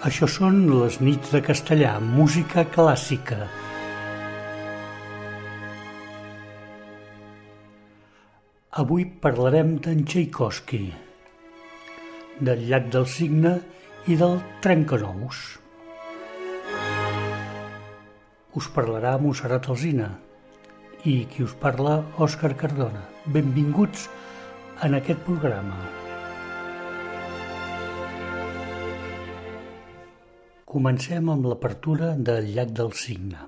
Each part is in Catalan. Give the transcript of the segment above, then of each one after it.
Això són les nits de castellà, música clàssica. Avui parlarem d'en Txaikovski, del Llac del Cigne i del Trencanous. Us parlarà Montserrat Alsina i qui us parla, Òscar Cardona. Benvinguts en aquest programa. Comencem amb l'apertura del Llac del Cigne.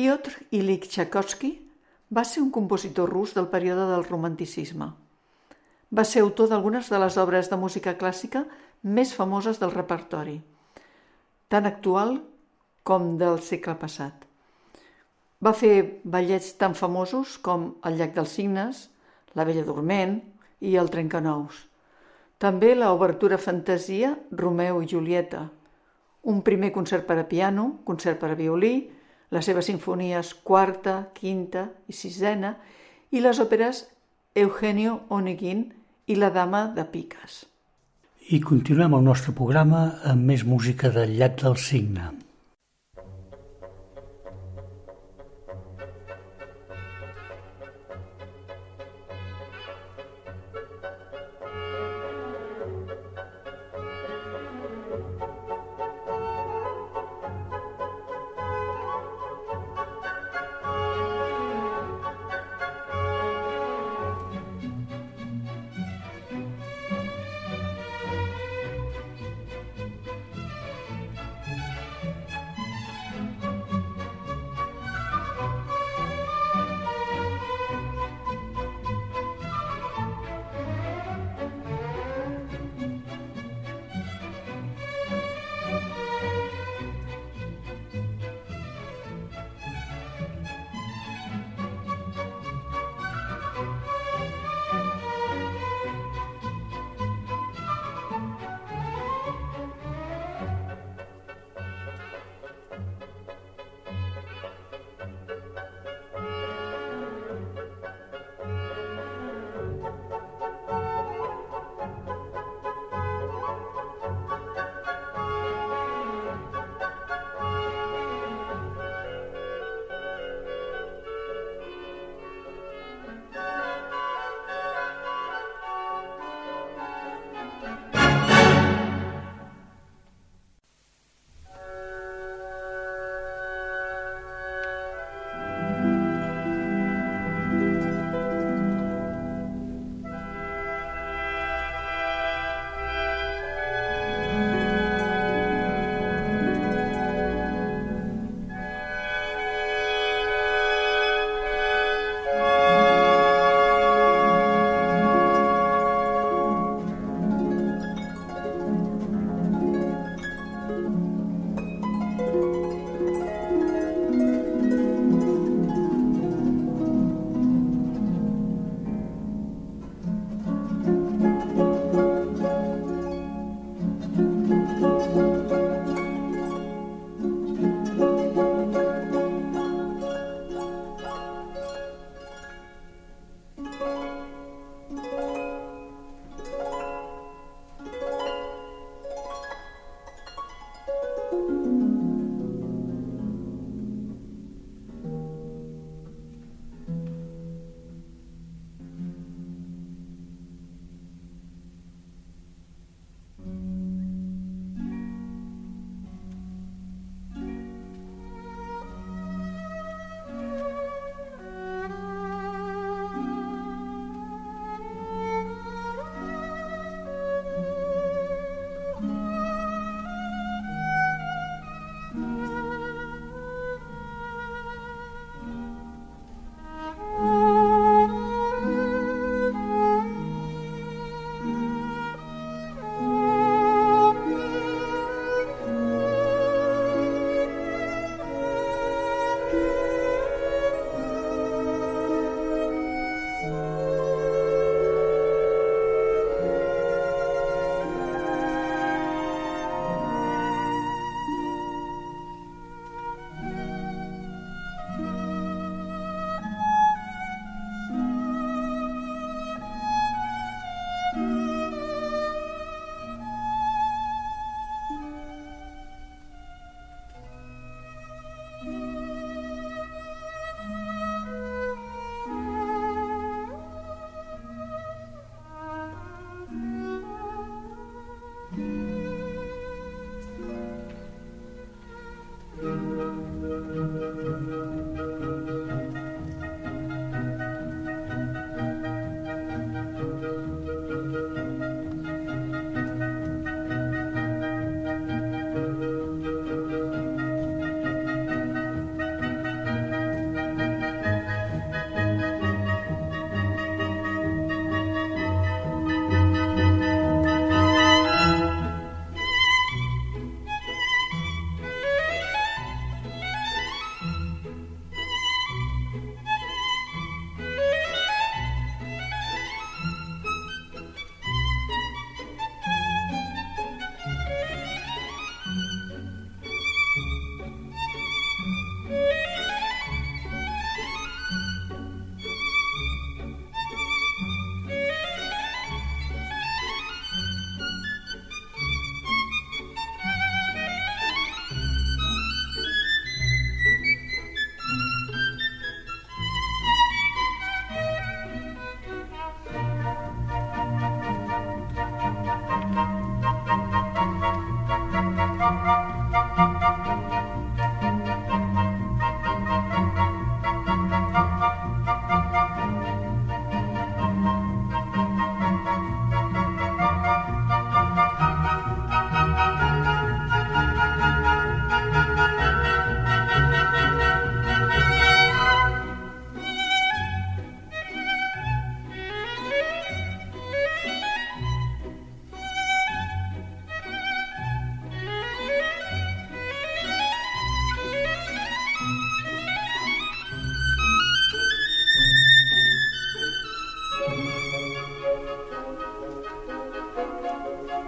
Piotr Ilich Txaikovski va ser un compositor rus del període del romanticisme. Va ser autor d'algunes de les obres de música clàssica més famoses del repertori, tant actual com del segle passat. Va fer ballets tan famosos com El llac dels cignes, La bella dorment i El trencanous. També l'obertura fantasia Romeu i Julieta, un primer concert per a piano, concert per a violí, les seves sinfonies quarta, quinta i sisena i les òperes Eugenio Onegin i La dama de piques. I continuem el nostre programa amb més música del llac del cigne.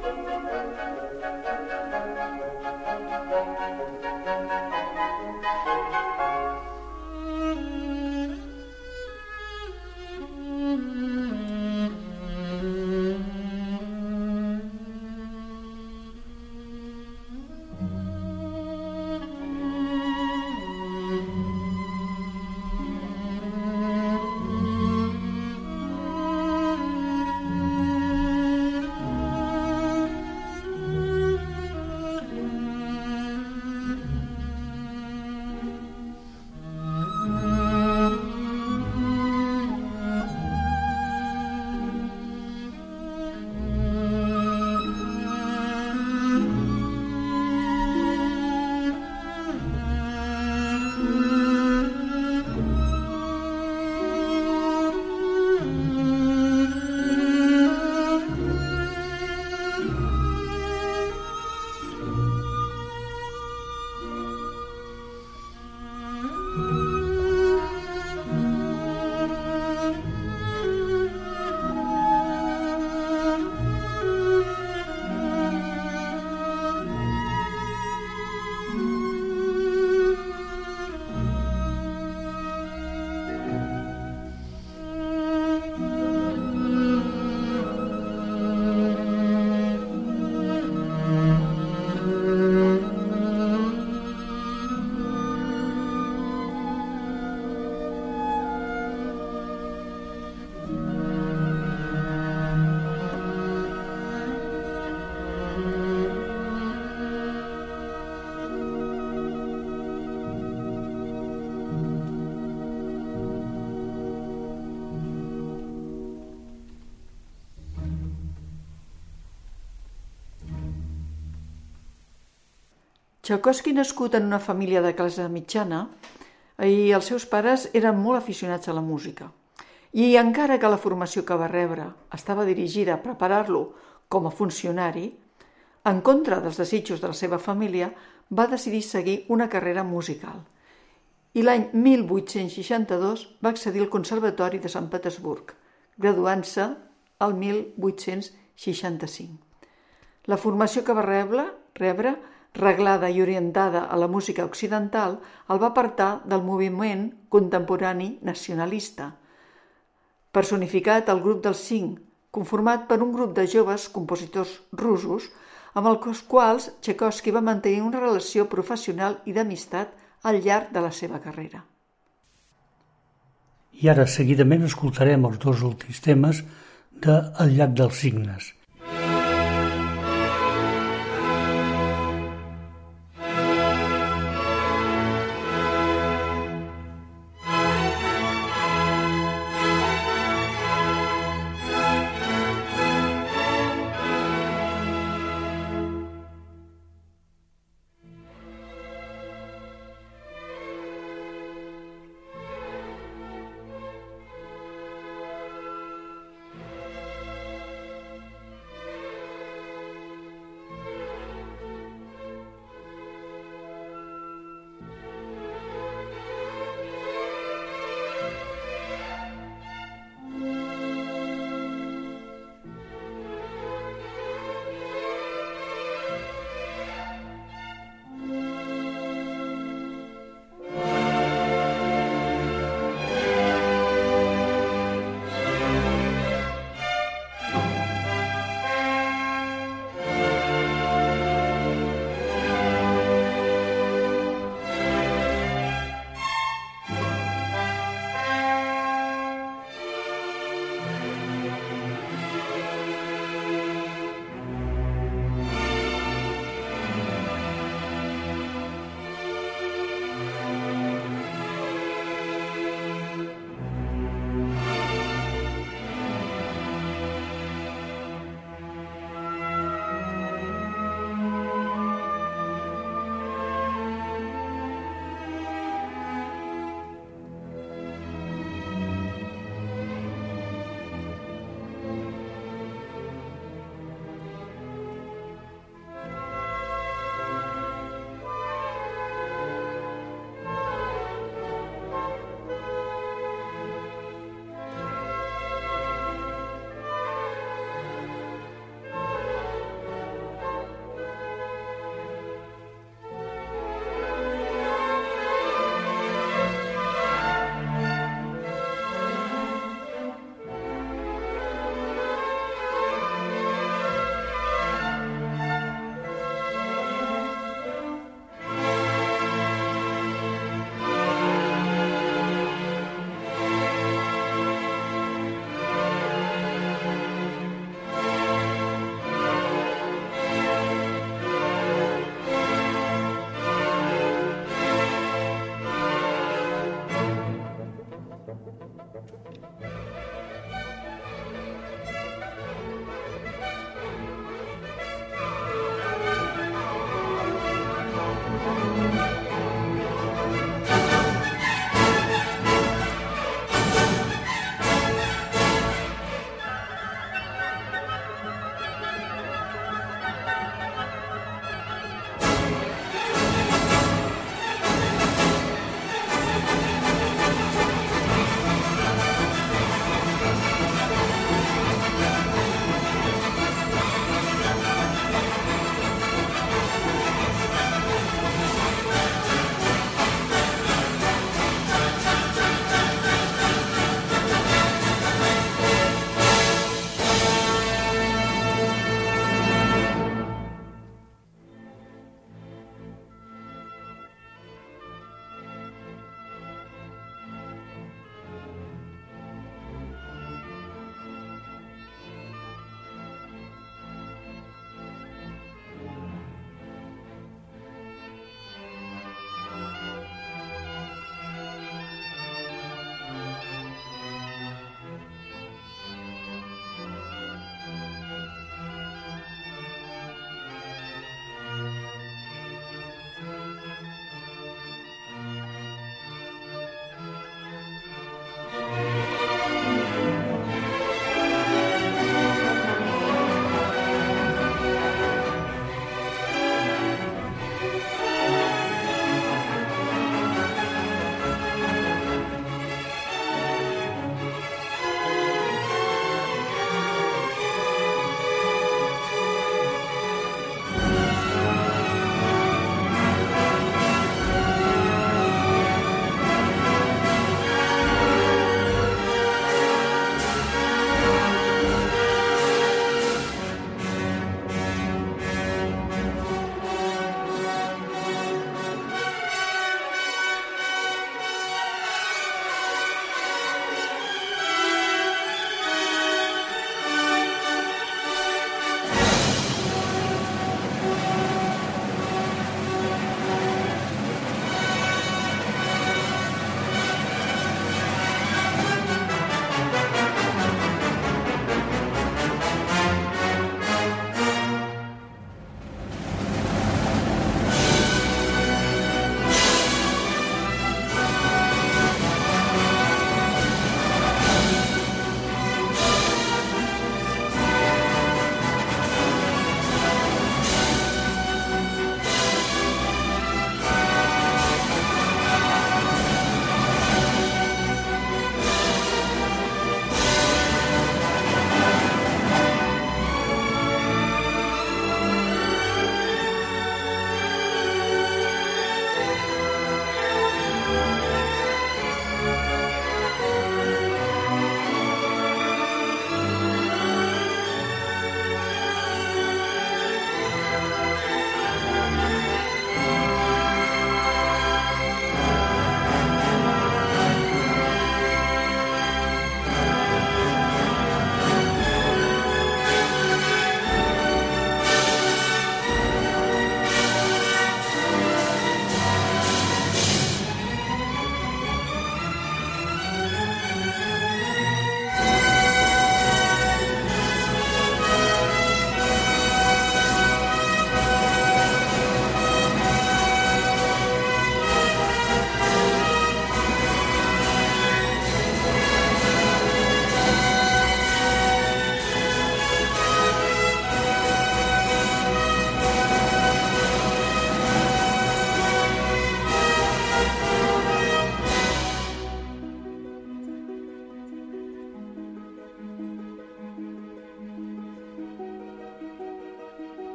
Txaikovski, nascut en una família de classe mitjana, i els seus pares eren molt aficionats a la música. I encara que la formació que va rebre estava dirigida a preparar-lo com a funcionari, en contra dels desitjos de la seva família, va decidir seguir una carrera musical. I l'any 1862 va accedir al Conservatori de Sant Petersburg, graduant-se el 1865. La formació que va rebre, reglada i orientada a la música occidental, el va apartar del moviment contemporani nacionalista, personificat al grup dels 5, conformat per un grup de joves compositors russos amb els quals Txaikovski va mantenir una relació professional i d'amistat al llarg de la seva carrera. I ara seguidament escoltarem els dos últims temes de El llac dels cignes.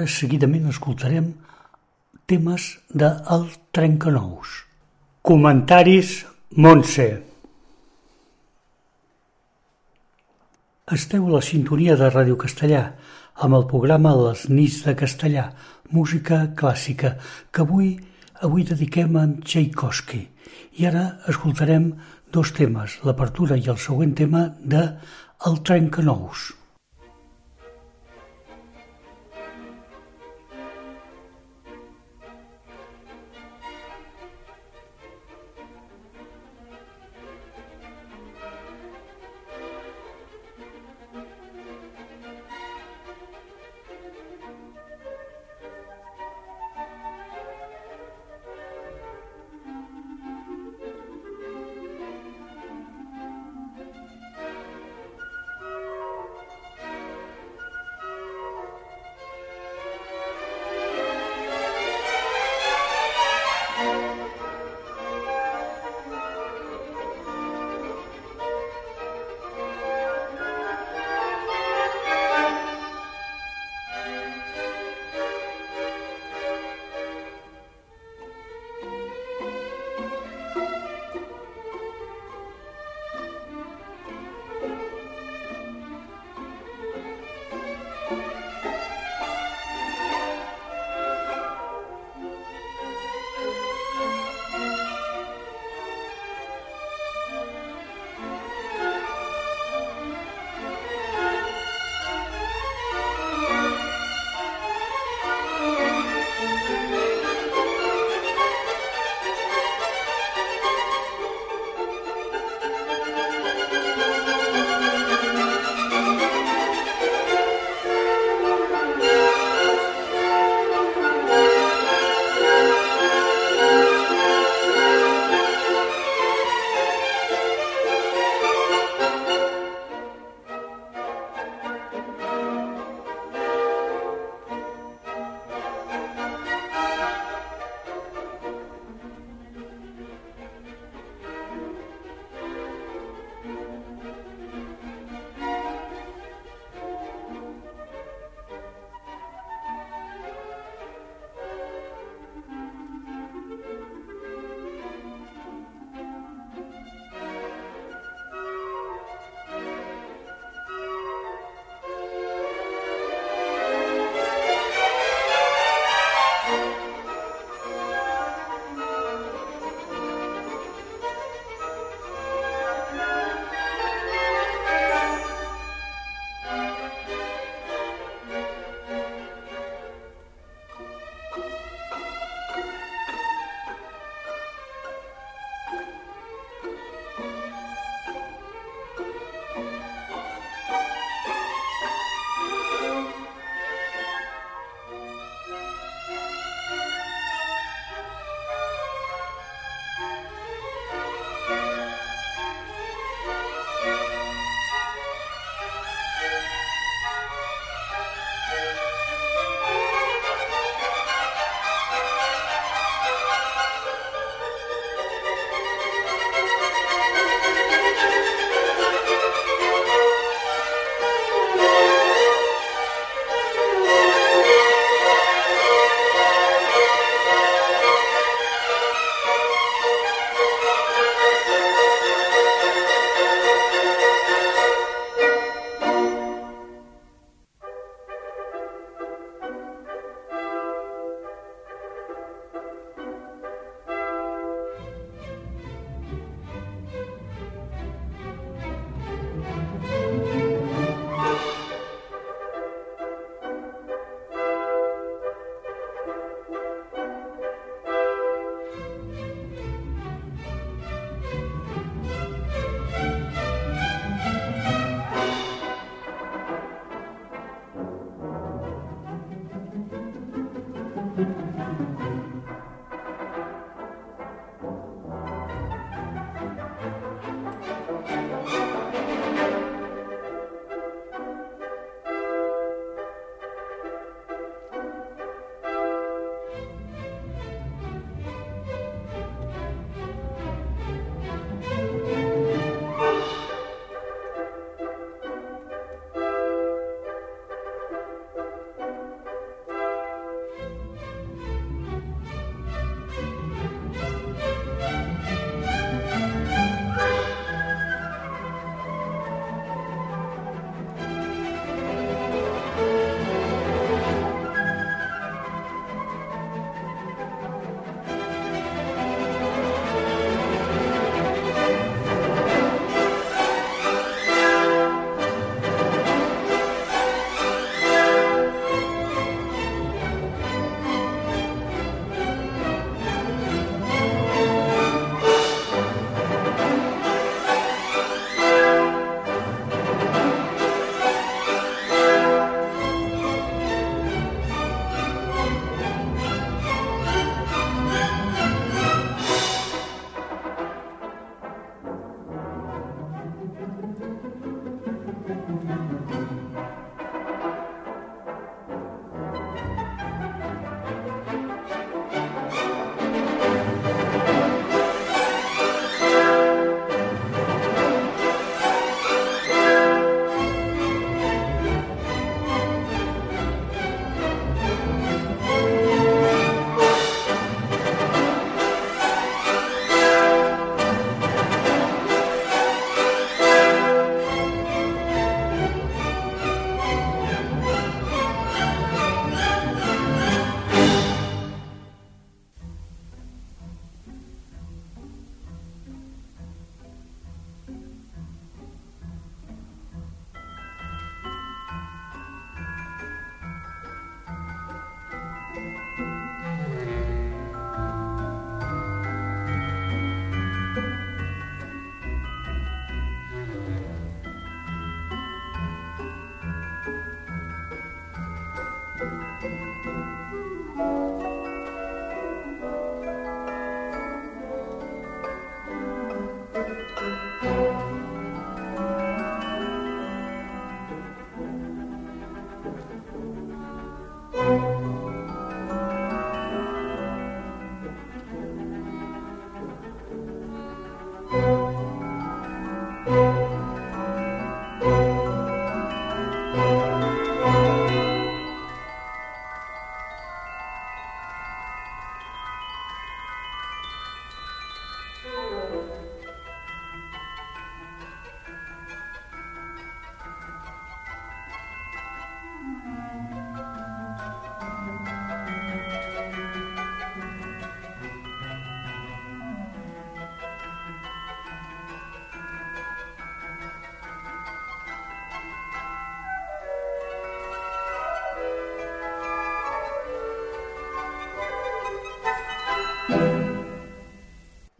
ara seguidament escoltarem temes de El Trencanous. Comentaris Montse. Esteu a la sintonia de Ràdio Castellà amb el programa Les nits de Castellà, música clàssica, que avui dediquem a Txaikovski. I ara escoltarem dos temes, l'apertura i el següent tema de El Trencanous.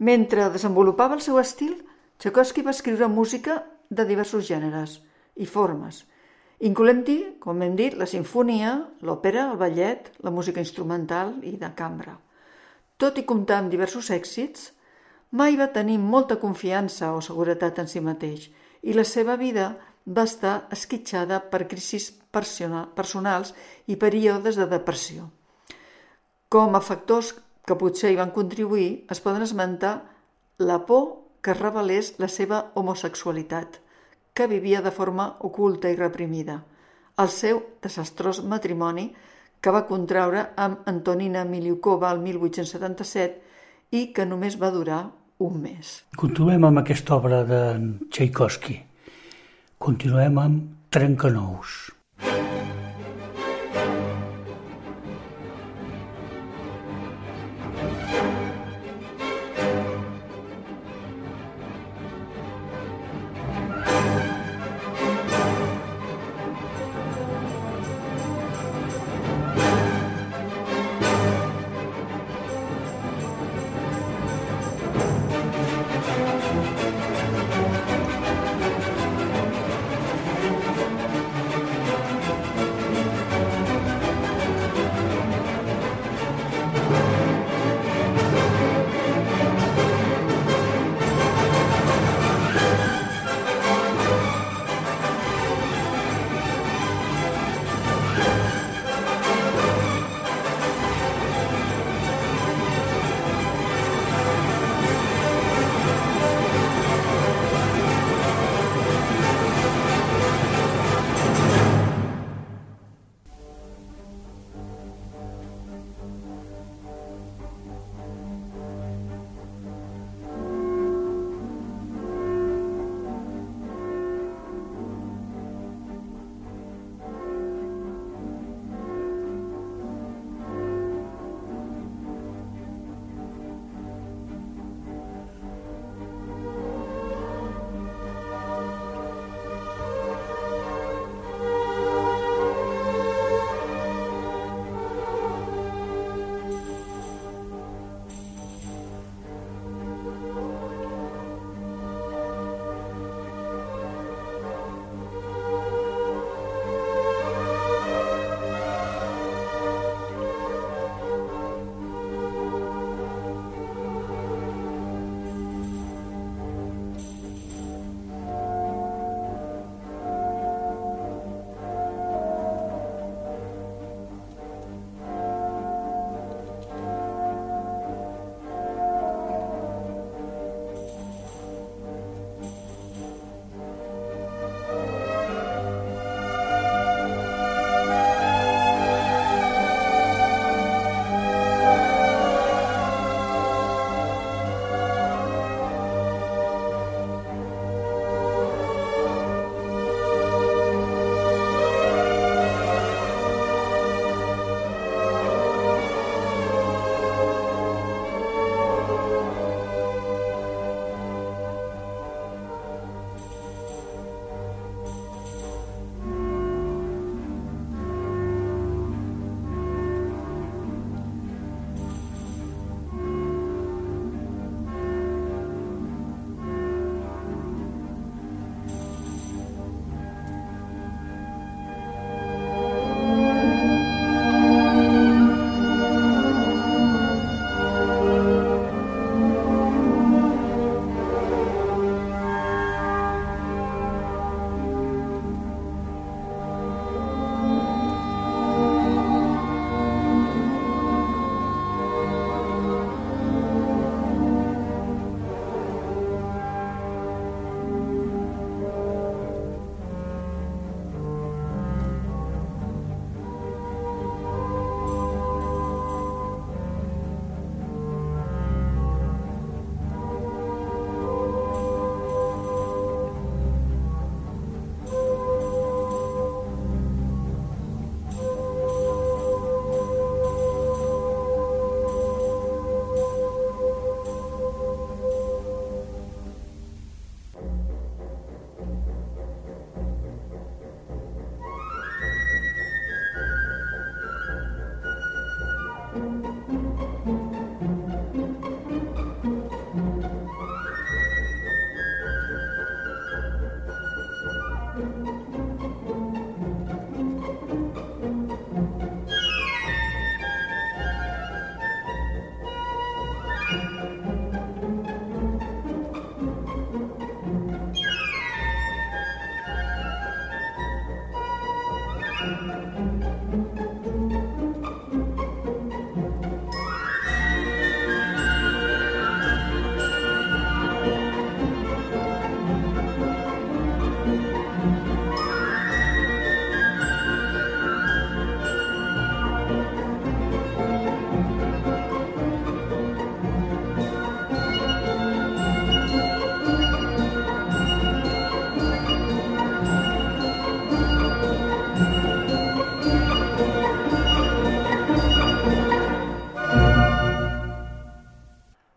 Mentre desenvolupava el seu estil, Txaikovski va escriure música de diversos gèneres i formes, incloent-hi, com hem dit, la sinfonia, l'òpera, el ballet, la música instrumental i de cambra. Tot i comptar amb diversos èxits, mai va tenir molta confiança o seguretat en si mateix i la seva vida va estar esquitxada per crisis personals i períodes de depressió. Com a factors que potser hi van contribuir, es poden esmentar la por que revelés la seva homosexualitat, que vivia de forma oculta i reprimida, el seu desastrós matrimoni que va contraure amb Antonina Miliukova el 1877 i que només va durar un mes. Continuem amb aquesta obra de Txaikovski. Continuem amb Trencanous.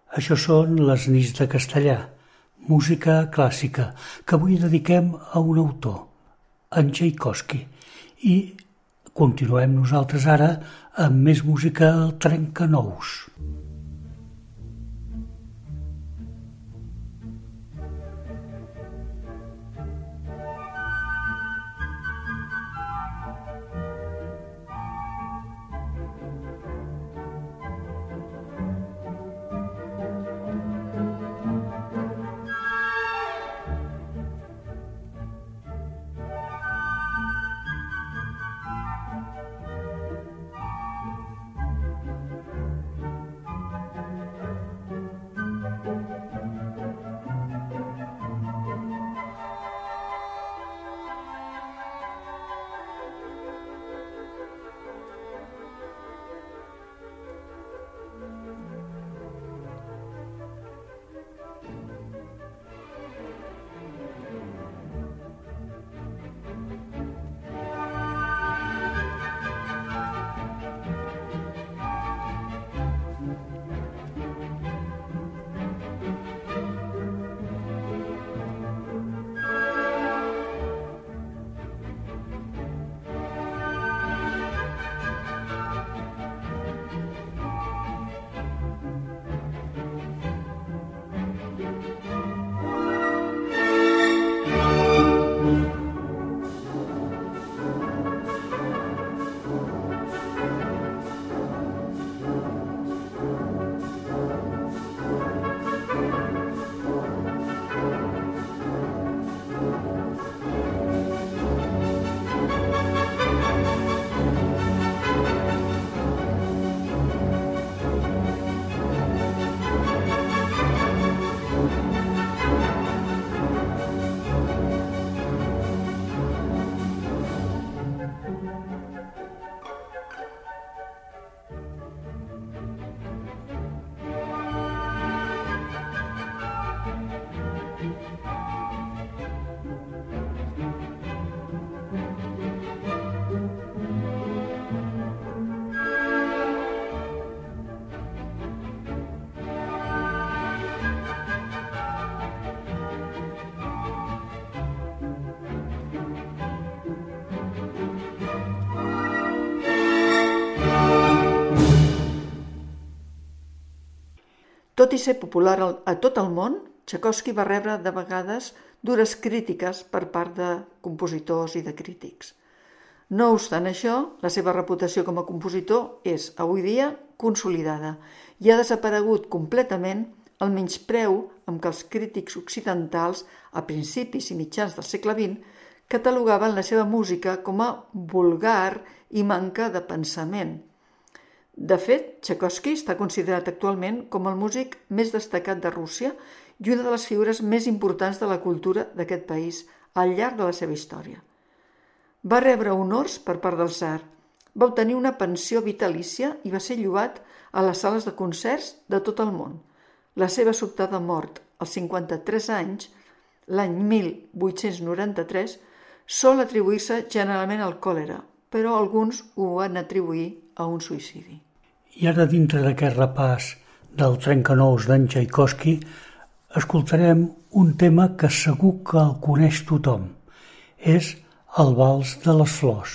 Això són les nits de castellà, música clàssica, que avui dediquem a un autor, en Txaikovski, i continuem nosaltres ara amb més música al trencanous. Tot i ser popular a tot el món, Txaikovski va rebre de vegades dures crítiques per part de compositors i de crítics. No obstant això, la seva reputació com a compositor és, avui dia, consolidada i ha desaparegut completament el menyspreu amb què els crítics occidentals, a principis i mitjans del segle XX, catalogaven la seva música com a vulgar i manca de pensament. De fet, Txaikovski està considerat actualment com el músic més destacat de Rússia i una de les figures més importants de la cultura d'aquest país al llarg de la seva història. Va rebre honors per part del tsar, va obtenir una pensió vitalícia i va ser lloat a les sales de concerts de tot el món. La seva sobtada mort, als 53 anys, l'any 1893, sol atribuir-se generalment al còlera, però alguns ho van atribuir a un suïcidi. I ara, dintre d'aquest repàs del trencanous d'en Txaikovski, escoltarem un tema que segur que el coneix tothom. És el Vals de les Flors.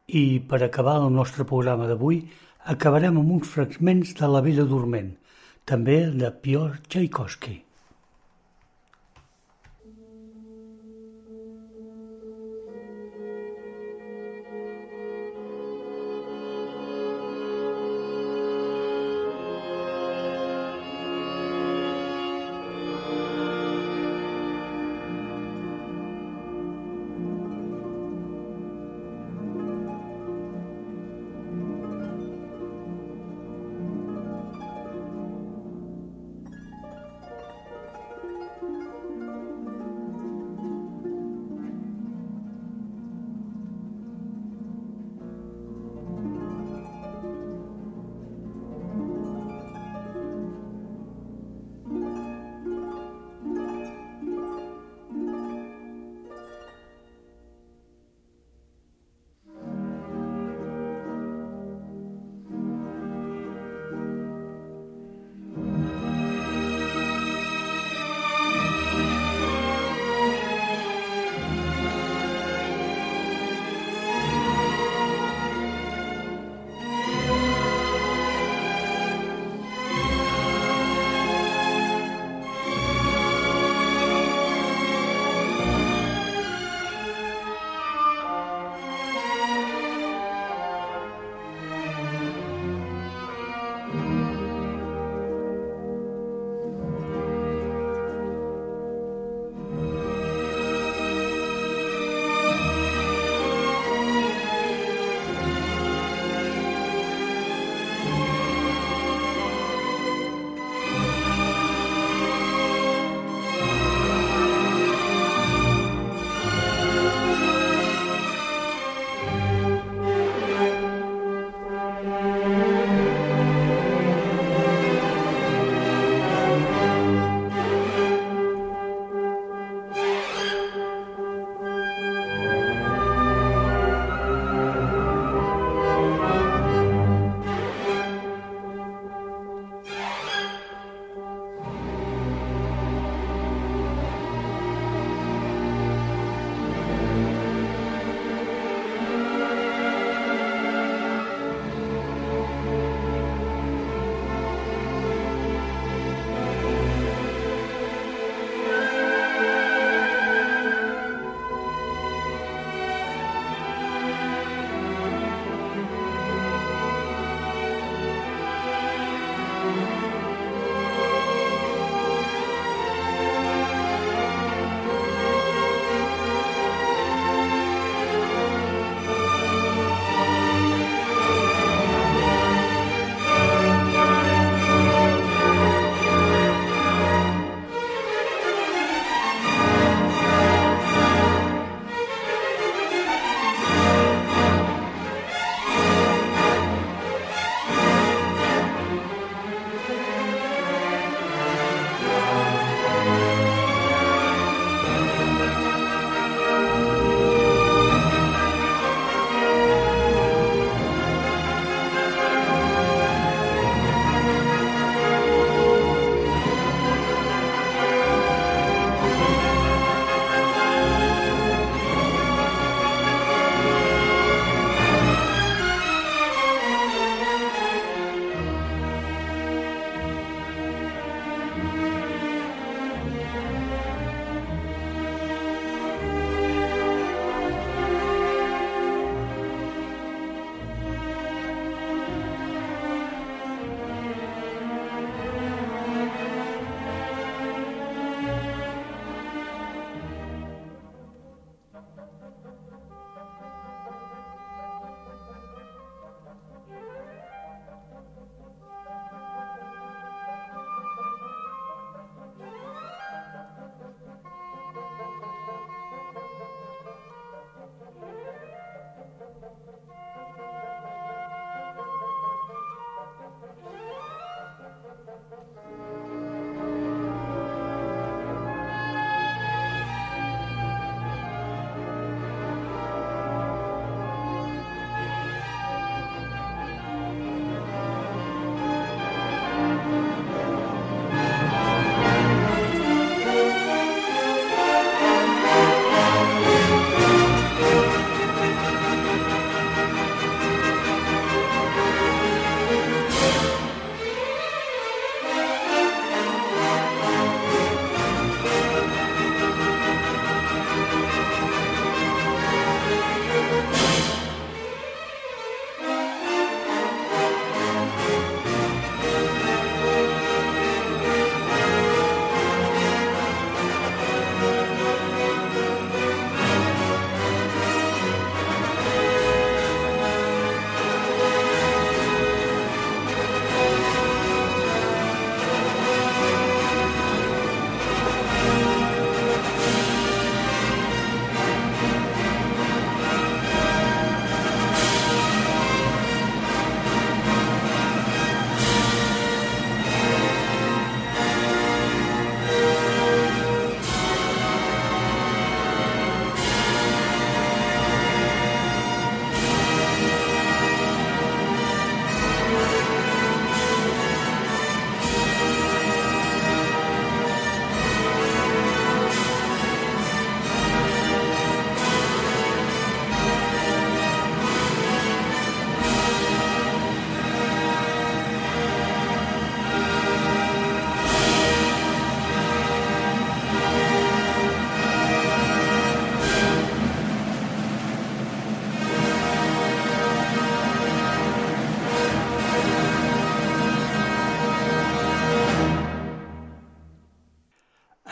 I per acabar el nostre programa d'avui, acabarem amb uns fragments de La Bella Dorment, també de Piotr Txaikovski.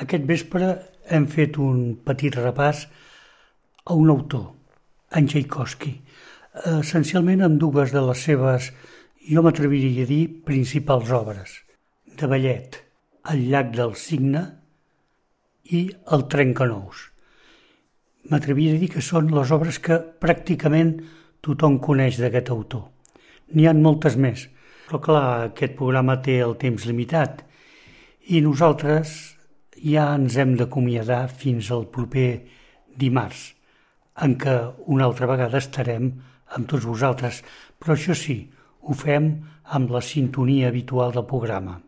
Aquest vespre hem fet un petit repàs a un autor, en Txaikovski, essencialment amb dues de les seves, jo m'atreviria a dir, principals obres, de ballet, El llac del cigne i El trencanous. M'atreviria a dir que són les obres que pràcticament tothom coneix d'aquest autor. N'hi ha moltes més, però clar, aquest programa té el temps limitat i nosaltres ja ens hem d'acomiadar fins al proper dimarts, en què una altra vegada estarem amb tots vosaltres, però això sí, ho fem amb la sintonia habitual del programa.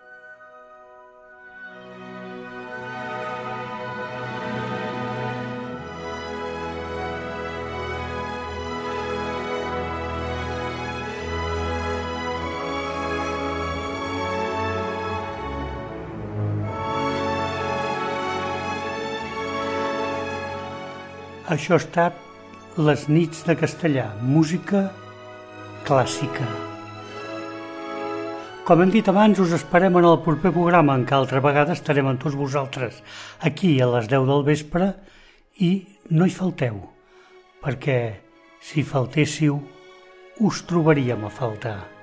Això ha estat Les nits de castellà, música clàssica. Com hem dit abans, us esperem en el proper programa, en què altra vegada estarem amb tots vosaltres aquí a les 10 del vespre i no hi falteu, perquè si faltéssiu us trobaríem a faltar.